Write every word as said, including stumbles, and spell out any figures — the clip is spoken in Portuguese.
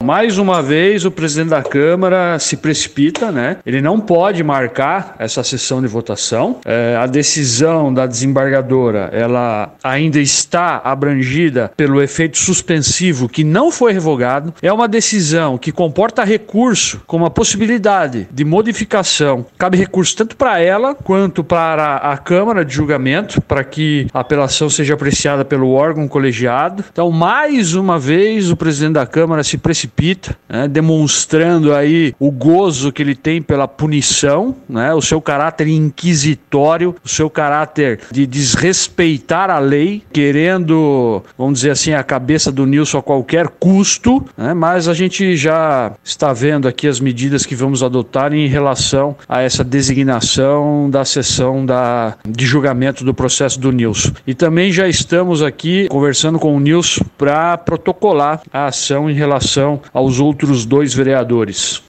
mais uma vez o presidente da Câmara se precipita, né? Ele não pode marcar essa sessão de votação. É, a decisão da desembargadora, ela ainda está abrangida pelo efeito suspensivo que não foi revogado. É uma decisão que comporta recurso com uma possibilidade de modificação. Cabe recurso tanto para ela quanto para a Câmara de julgamento, para que a apelação seja apreciada pelo órgão colegiado. Então, mais uma vez, o presidente da Câmara se precipita, né, demonstrando aí o gozo que ele tem pela punição, né, o seu caráter inquisitório, o seu caráter de desrespeitar a lei, querendo, vamos dizer assim, a cabeça do Nilson a qualquer custo, né, mas a gente já está vendo aqui as medidas que vamos adotar em relação a essa designação da sessão da, de julgamento do processo do Nilson. E também já estamos aqui conversando com o Nilson para protocolar a ação em relação aos outros dois vereadores.